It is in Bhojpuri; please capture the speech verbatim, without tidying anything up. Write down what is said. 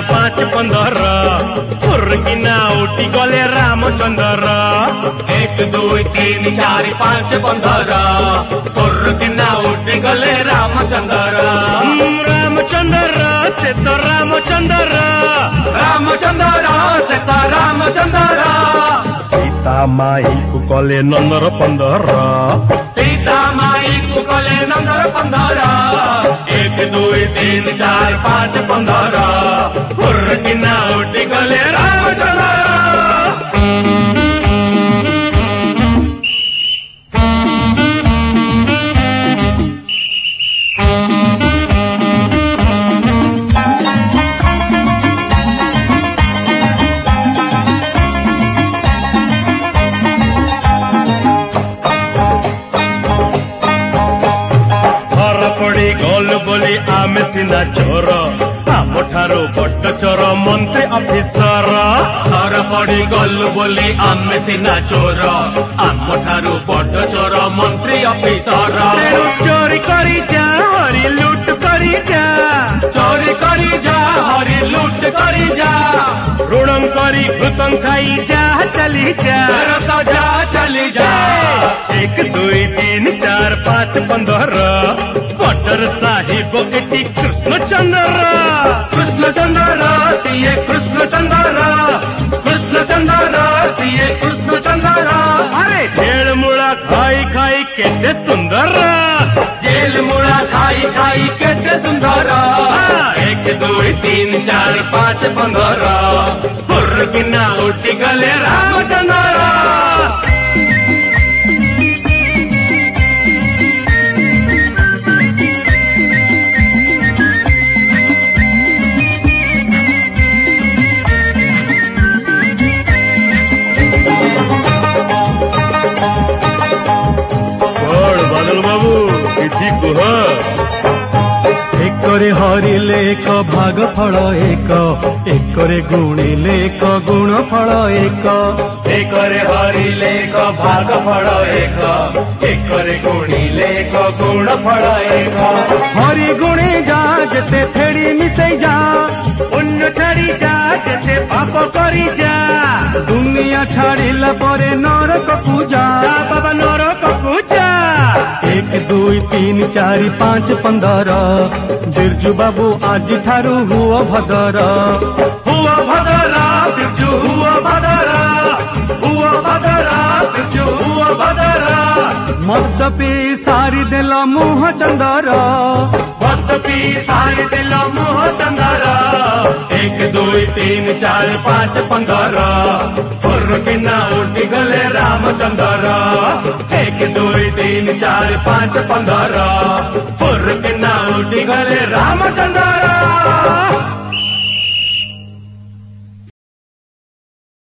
पाँच पंदर फुर्किना उठी गले रामचंद्र एक दुई तीन चार पाँच पंदर फुर्किना उठी गले रामचंद्र रामचंद्र से तो रामचंद्र रामचंद्र से तो रामचंद्र सीता माई को कले नंदर पंदर सीता माई को कले नंदर पंदर एक दुई तीन चार पाँच पंदर फुर्किना उठी गले रामचंद्र बोली आमे सिना चोर आम ठारू बड़ चोर मंत्री अफिसर घर पड़ी गलु बोली आमे सिना चोर आम ठारू बड़ चोर मंत्री अफिसर चोरी करी जा हरी लूट करी जा चोरी करी जा हरी लूट करी जा ऋणम करी घृतम खाई जा चली जा जा चली जा एक दुई तीन चार पाँच पंदर बटर साहिब केटी कृष्णचंद्र कृष्णचंद्र सिए कृष्णचंद्र कृष्णचंद्र सिए कृष्णचंद्र अरे जेल मुड़ा खाई खाई केटे सुंदर जेल मुड़ा खाई खाई केटे सुंदर एक दुई तीन चार पाँच पंदर फुर्किना उठी गले रामचंद्र एकरे हरिले एक भाग फल एक एकरे गुणिले एक गुण फल एक एकरे हरिले एक भाग फल एक एकरे गुणिले एक गुण फल एक हरि गुणे जा जेते फेड़ी मिसई जा पुण्य छाड़ी जा जेते पाप करी जा दुनिया छाड़िला परे नरक पूजा बाबा नरक पूजा एक दुई तीन चार पाँच पंदर बिरजू बाबू आज ठारू हुआ भदर हुआ भदर बिरजू हुआ भदर हुआ भदर बिरजू हुआ भदर मस्त पी सारी दिल मुह चंदर मस्त पी सारी दिल मुह चंदर एक दुई तीन चार पाँच पंदर फुर्किना उठी गले रामचंद्र एक दुई तीन चार पाँच पंदर फुर्किना उठी गले रामचंद्र।